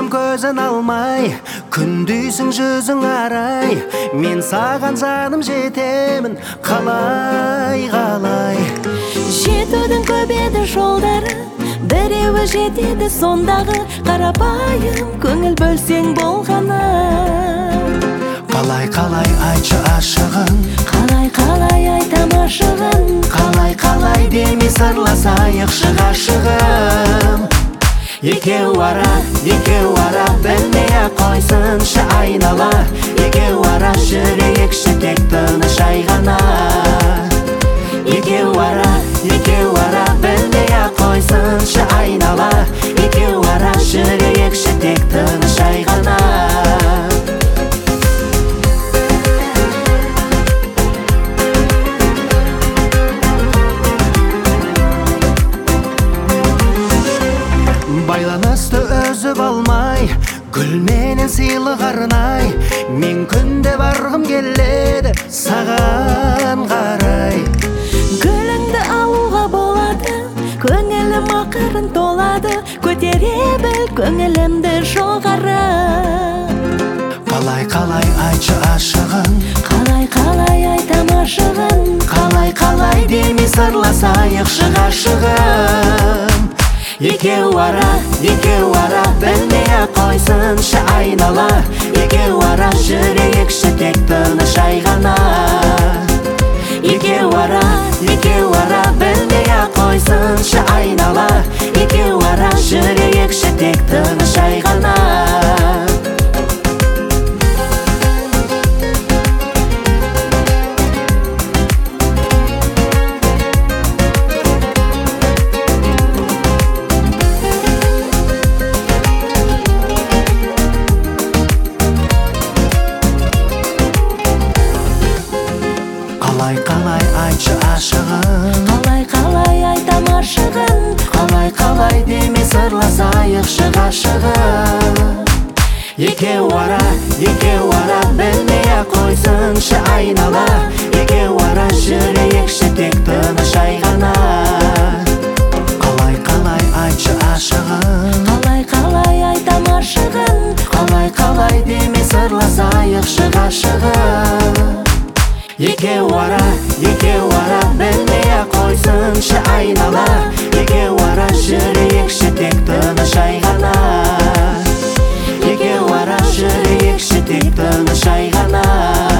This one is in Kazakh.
көрсем көзін алмай, күндейсің жүзің арай, мен саған жаным жетемін, қалай қалай. Жетудің көп еді жолдары, біреуі жетеді сондағы, қарапайым көңіл бөлсең болғаны. Қалай қалай айтшы ашығын, Қалай қалай айтам ашығын, қалай қалай демей сырласайықшы ғашығым. Екеу ара білмей-ақ қойсыншы айнала, екеу ара жүрейікші тек тыныш ай ғана. Екеу ара білмей-ақ қойсыншы айнала, екеу ара жүрейікші тек тыныш ай ғана. Байланысты өзіп алмай, гүлменен сыйлық арнай, мен күнде барғым келеді саған қарай. Гүліңді алуға болады, көңілім ақырын толады, көтере біл көңілімді жоғары. Қалай қалай айтшы ашығын, Қалай қалай айтам ашығын, қалай қалай демей сырласайықшы ғашығым. Екеу ара білмей-ақ қойсыншы айнала, екеу ара жүрейікші тек тыныш ай ғана. Екеу ара білмей-ақ қойсыншы айнала, екеу ара жүрейікші тек тыныш ай ғана. Қалай қалай айтшы ашығын, Қалай қалай айтам ашығын, қалай қалай демей сырласайықшы ғашығым. Екеу ара білмей-ақ қойсыншы айнала, екеу ара жүрейікші тек тыныш ай ғана. Қалай қалай айтшы ашығын, Қалай қалай айтам ашығын, қалай қалай демей сырласайықшы ғашығым. Екеу ара білмей-ақ қойсыншы айнала, екеу ара жүрейікші тек тыныш ай ғана. Екеу ара жүрейікші тек тыныш ай ғана.